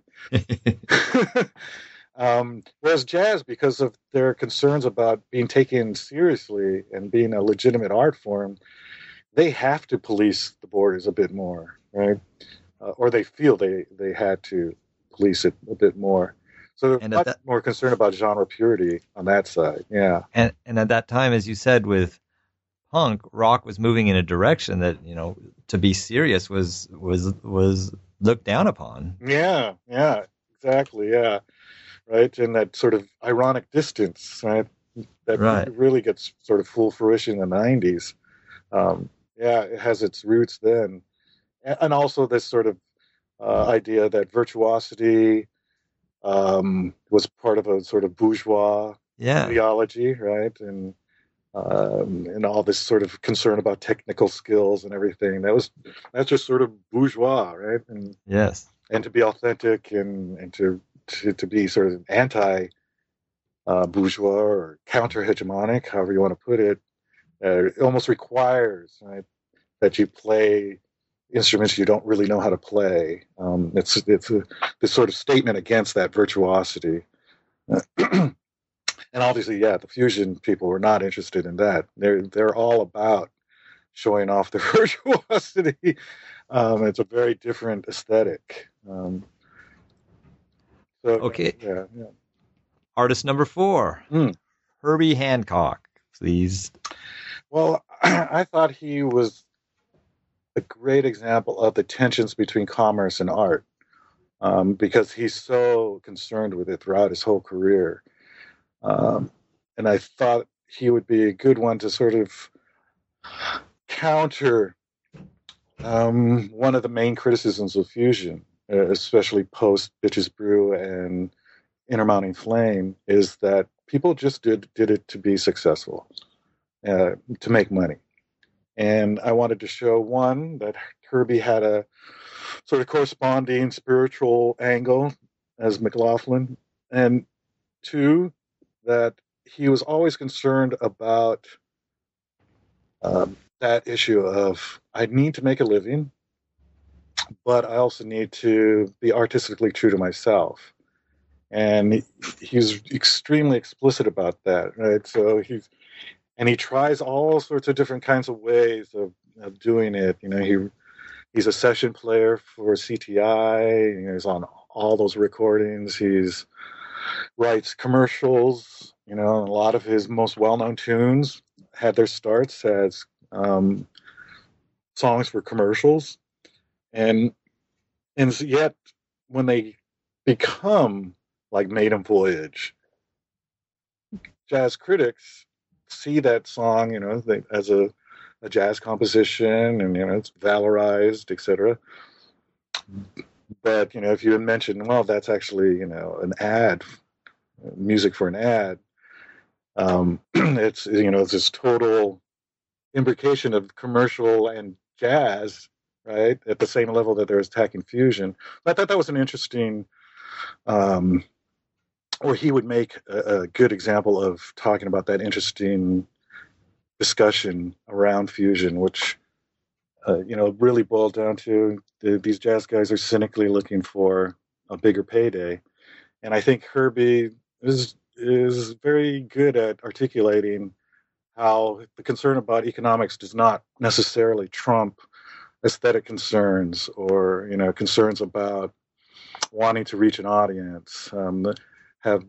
it. Um, whereas jazz, because of their concerns about being taken seriously and being a legitimate art form, they have to police the borders a bit more, right? Uh, or they feel they, they had to police it a bit more. So they're And at much that more concerned about genre purity on that side, yeah. and, and at that time, as you said, with punk, rock was moving in a direction that, you know, to be serious was was was looked down upon. Yeah, yeah, exactly, yeah. Right, and that sort of ironic distance, right, that Right. really gets sort of full fruition in the nineties, Um, yeah, it has its roots then, and, and also this sort of uh, idea that virtuosity um, was part of a sort of bourgeois Yeah. ideology, right? And um, and all this sort of concern about technical skills and everything. That was that's just sort of bourgeois, right? And Yes. and to be authentic and and to to, to be sort of anti uh, bourgeois or counter hegemonic, however you want to put it, uh, it almost requires, right, that you play instruments you don't really know how to play. Um, it's it's a, this sort of statement against that virtuosity. And obviously, yeah, the fusion people were not interested in that. They're they're all about showing off the virtuosity. Um, it's a very different aesthetic. Um, so Okay. yeah, yeah. Artist number four, Mm. Herbie Hancock, please. Well, I thought he was a great example of the tensions between commerce and art, um, because he's so concerned with it throughout his whole career. Um, and I thought he would be a good one to sort of counter um, one of the main criticisms of fusion, uh, especially post Bitches Brew and Intermounting Flame, is that people just did did it to be successful, uh, to make money. And I wanted to show, one, that Herbie had a sort of corresponding spiritual angle as McLaughlin, and two, that he was always concerned about um, that issue of, I need to make a living, but I also need to be artistically true to myself. And he, he's extremely explicit about that, right? So he's and he tries all sorts of different kinds of ways of, of doing it. You know, he he's a session player for C T I. You know, he's on all those recordings. He's writes commercials. You know, a lot of his most well-known tunes had their starts as um, songs for commercials, and and yet when they become like Maiden Voyage, jazz critics see that song, you know, they, as a, a jazz composition, and you know, it's valorized, et cetera. But you know, if you had mentioned, well, that's actually, you know, an ad, music for an ad, um, it's, you know, it's this total imbrication of commercial and jazz, right, at the same level that they're attacking fusion. I thought that was an interesting, um, or he would make a, a good example of talking about that interesting discussion around fusion, which uh, you know, really boiled down to the, these jazz guys are cynically looking for a bigger payday, and I think Herbie is is very good at articulating how the concern about economics does not necessarily trump aesthetic concerns, or you know, concerns about wanting to reach an audience, um, have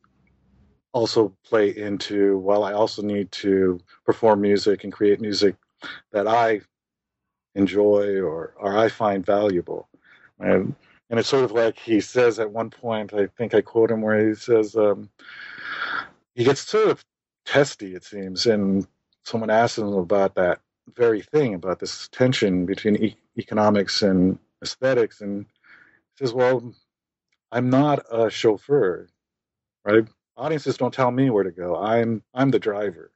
also play into, well, I also need to perform music and create music that I enjoy, or or I find valuable. And and it's sort of like he says at one point, I think I quote him, where he says, um, he gets sort of testy, it seems, and someone asks him about that very thing, about this tension between e- economics and aesthetics, and he says, well, I'm not a chauffeur, right? Audiences don't tell me where to go. I'm I'm the driver.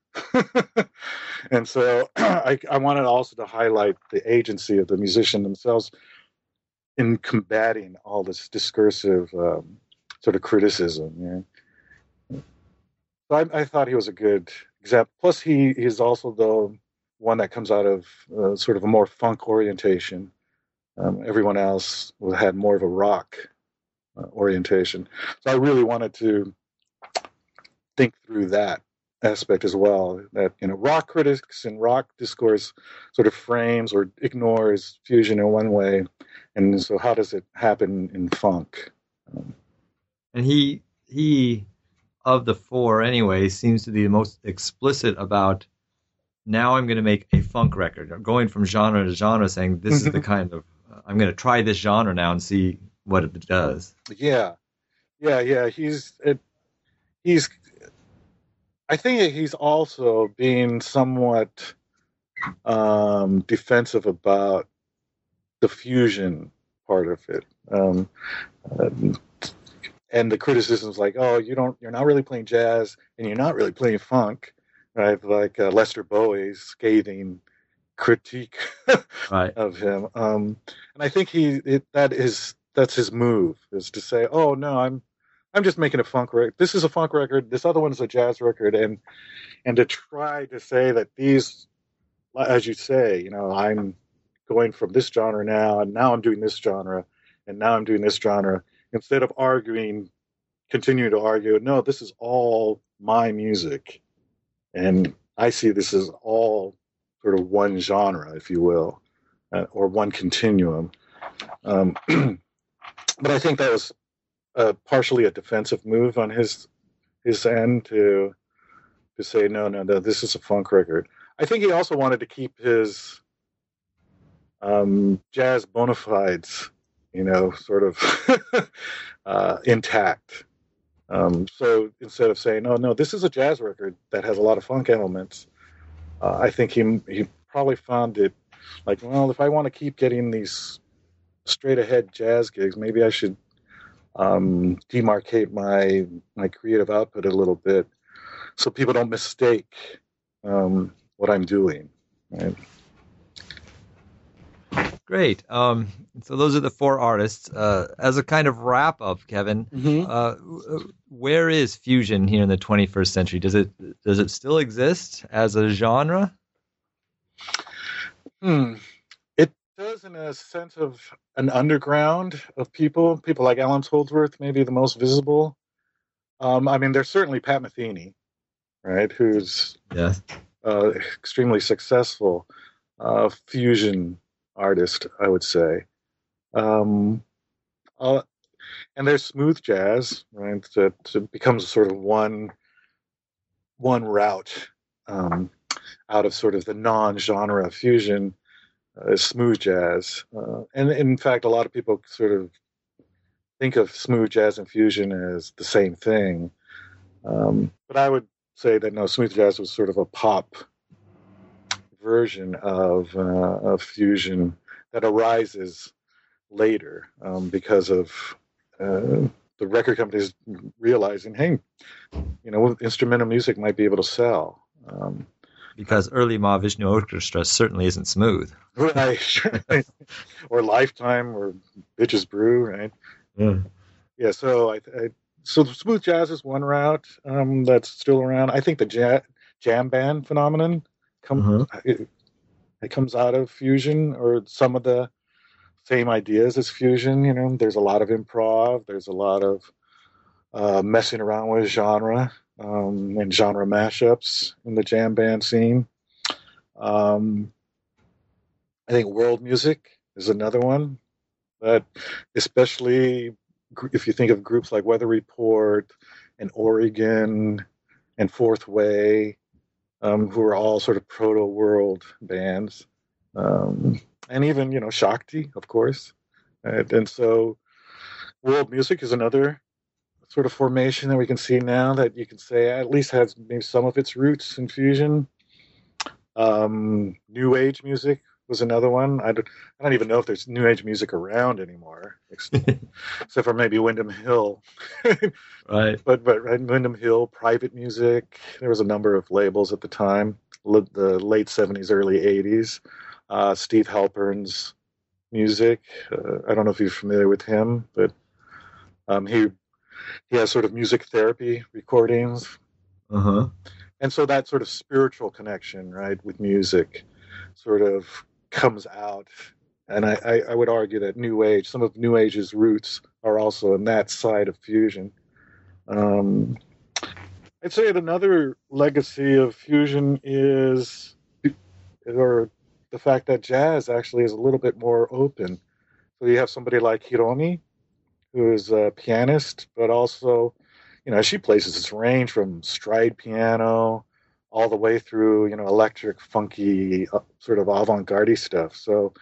And so I, I wanted also to highlight the agency of the musician themselves in combating all this discursive um, sort of criticism. Yeah. So I, I thought he was a good example. Plus, he is also the one that comes out of uh, sort of a more funk orientation. Um, everyone else had more of a rock uh, orientation. So I really wanted to think through that aspect as well. That, you know, rock critics and rock discourse sort of frames or ignores fusion in one way, and so how does it happen in funk? Um, And he he of the four anyway seems to be the most explicit about, now I'm going to make a funk record, or going from genre to genre, saying this is the kind of uh, I'm going to try this genre now and see what it does. yeah, yeah, yeah. He's it, he's. I think that he's also being somewhat um, defensive about the fusion part of it. Um, uh, and the criticisms like, oh, you don't, you're not really playing jazz, and you're not really playing funk, right? Like uh, Lester Bowie's scathing critique Right. of him. Um, and I think he it, that is that's his move, is to say, oh no, I'm I'm just making a funk record. This is a funk record. This other one is a jazz record, and and to try to say that these, as you say, you know, I'm going from this genre now, and now I'm doing this genre, and now I'm doing this genre, instead of arguing, continue to argue, no, this is all my music, and I see this as all sort of one genre, if you will, uh, or one continuum. Um, but I think that was uh, partially a defensive move on his his end to to say no, no, no, this is a funk record. I think he also wanted to keep his um, jazz bona fides, you know, sort of uh, intact. Um, so instead of saying, "No, no, this is a jazz record that has a lot of funk elements," uh, I think he he probably found it like, well, if I want to keep getting these straight ahead jazz gigs, maybe I should um, demarcate my my creative output a little bit, so people don't mistake um, what I'm doing. Right? Great. Um, so those are the four artists. Uh, as a kind of wrap up, Kevin, Mm-hmm. uh, where is fusion here in the twenty-first century? Does it does it still exist as a genre? Hmm. It does, in a sense of an underground of people, people like Alan Holdsworth, maybe the most visible. Um, I mean, there's certainly Pat Metheny, right, who's Yes. uh, extremely successful uh, fusion artist, I would say. Um, uh, and there's smooth jazz, right, that that becomes sort of one one route um, out of sort of the non-genre fusion. Uh, smooth jazz, uh, and in fact, a lot of people sort of think of smooth jazz and fusion as the same thing. Um, but I would say that no, smooth jazz was sort of a pop version of, uh, of fusion that arises later um, because of uh, the record companies realizing, hey, you know, instrumental music might be able to sell. Um, Because early Mahavishnu Orchestra certainly isn't smooth. right. Or Lifetime or Bitches Brew, right? Yeah. Yeah, so I, I so smooth jazz is one route um, that's still around. I think the ja- jam band phenomenon come Uh-huh. it, it comes out of fusion, or some of the same ideas as fusion. You know, there's a lot of improv, there's a lot of uh, messing around with genre um, and genre mashups in the jam band scene. Um, I think world music is another one that, especially if you think of groups like Weather Report and Oregon and Fourth Way, um, who are all sort of proto-world bands, um, and even, you know, Shakti, of course. And, and so world music is another sort of formation that we can see now that you can say at least has maybe some of its roots in fusion. Um, New Age music was another one. I don't, I don't even know if there's New Age music around anymore, except for maybe Wyndham Hill. Right. But but right, Wyndham Hill, private music. There was a number of labels at the time, the late seventies, early eighties. Uh, Steve Halpern's music. Uh, I don't know if you're familiar with him, but um, he he has sort of music therapy recordings. Uh-huh. And so that sort of spiritual connection, right, with music sort of comes out. And I, I, I would argue that New Age, some of New Age's roots are also in that side of fusion. Um, I'd say that another legacy of fusion is, or the fact that jazz actually is a little bit more open. So you have somebody like Hiromi, who is a pianist, but also, you know, she plays this range from stride piano all the way through, you know, electric, funky, uh, sort of avant-garde stuff. So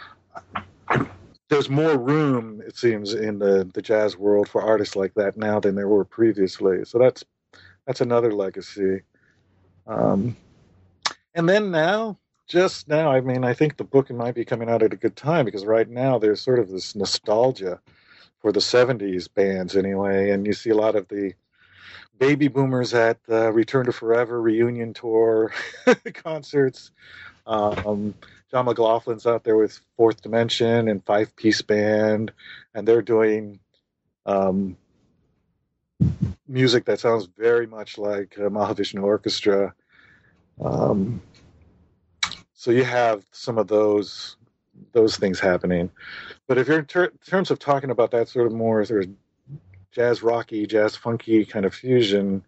there's more room, it seems, in the, the jazz world for artists like that now than there were previously. So that's that's another legacy. Um, and then now, just now, I mean, I think the book might be coming out at a good time because right now there's sort of this nostalgia for the seventies bands anyway, and you see a lot of the baby boomers at the Return to Forever reunion tour concerts. Um, John McLaughlin's out there with Fourth Dimension and Five Piece Band, and they're doing um, music that sounds very much like uh, Mahavishnu Orchestra. Um, so you have some of those those things happening. But if you're in ter- terms of talking about that sort of more sort of jazz rocky, jazz funky kind of fusion,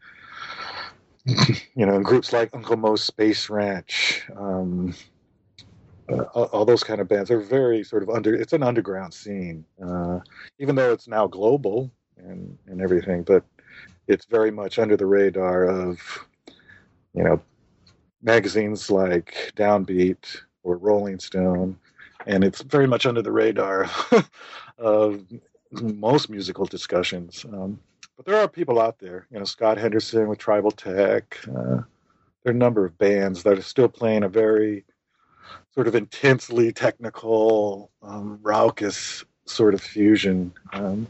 you know, groups like Uncle Moe's Space Ranch, um, uh, all, all those kind of bands are very sort of under. It's an underground scene, uh, even though it's now global and and everything. But it's very much under the radar of, you know, magazines like Downbeat or Rolling Stone, and it's very much under the radar of most musical discussions. Um, but there are people out there, you know, Scott Henderson with Tribal Tech. Uh, there are a number of bands that are still playing a very sort of intensely technical, um, raucous sort of fusion. Um,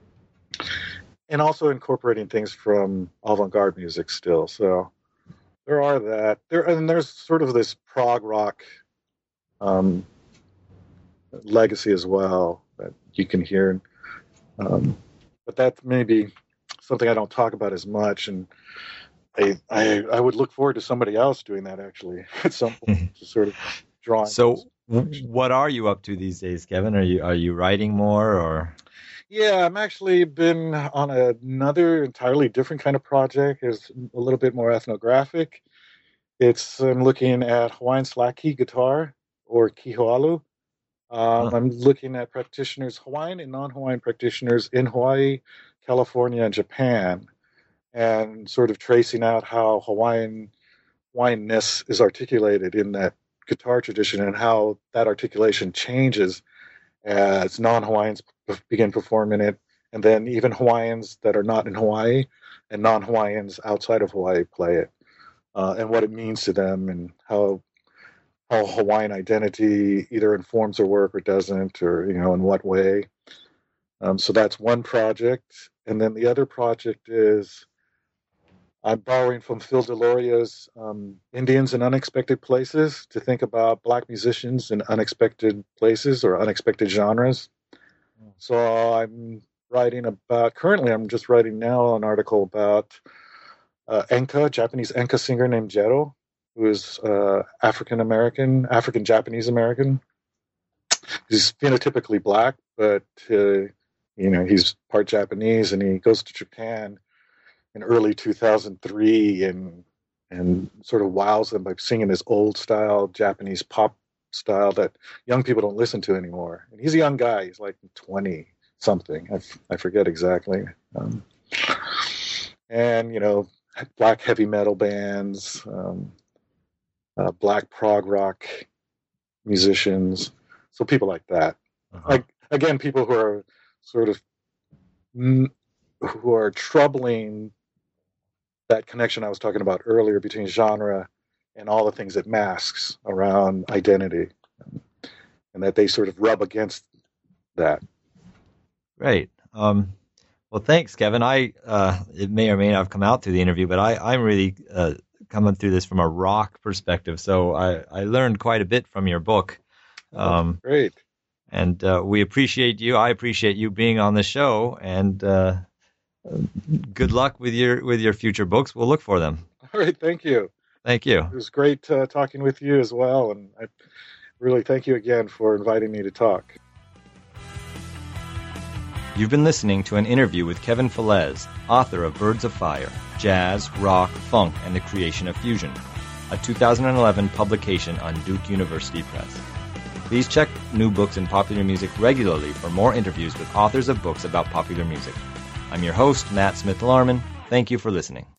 and also incorporating things from avant-garde music still. So there are that. There and there's sort of this prog rock um, legacy as well that you can hear. Um, but that's maybe something I don't talk about as much, and I, I I would look forward to somebody else doing that actually at some point to sort of draw. So, what are you up to these days, Kevin? Are you are you writing more or? Yeah, I'm actually been on another entirely different kind of project. It's a little bit more ethnographic. It's I'm looking at Hawaiian slack key guitar, or kihoalu. Um, huh. I'm looking at practitioners, Hawaiian and non-Hawaiian practitioners in Hawaii, California, and Japan, and sort of tracing out how Hawaiian Hawaiian-ness is articulated in that guitar tradition and how that articulation changes as non-Hawaiians begin performing it, and then even Hawaiians that are not in Hawaii and non-Hawaiians outside of Hawaii play it, uh, and what it means to them, and how how Hawaiian identity either informs their work or doesn't, or, you know, in what way. Um, so that's one project. And then the other project is I'm borrowing from Phil Deloria's um, Indians in Unexpected Places to think about Black musicians in unexpected places or unexpected genres. So I'm writing about, currently I'm just writing now an article about uh, enka, Japanese enka singer named Jero, who is uh, African-American, African-Japanese-American. He's phenotypically Black, but, uh, you know, he's part Japanese, and he goes to Japan in early two thousand three and and sort of wows them by singing this old-style Japanese pop style that young people don't listen to anymore. And he's a young guy. He's like twenty-something. I, f- I forget exactly. Um, and, you know, Black heavy metal bands, um, uh, Black prog rock musicians. So people like that. Uh-huh. Like, again, people who are sort of mm, who are troubling that connection I was talking about earlier between genre and all the things it masks around identity, and that they sort of rub against that. Right. Um, well, thanks, Kevin. I uh, it may or may not have come out through the interview, but I, I'm really uh, coming through this from a rock perspective, so I, I learned quite a bit from your book. Um, oh, great. And uh, we appreciate you. I appreciate you being on the show, and uh, good luck with your with your future books. We'll look for them. All right. Thank you. Thank you. It was great uh, talking with you as well, and I really thank you again for inviting me to talk. You've been listening to an interview with Kevin Feliz, author of Birds of Fire, Jazz, Rock, Funk, and the Creation of Fusion, a two thousand eleven publication on Duke University Press. Please check New Books in Popular Music regularly for more interviews with authors of books about popular music. I'm your host, Matt Smith-Larman. Thank you for listening.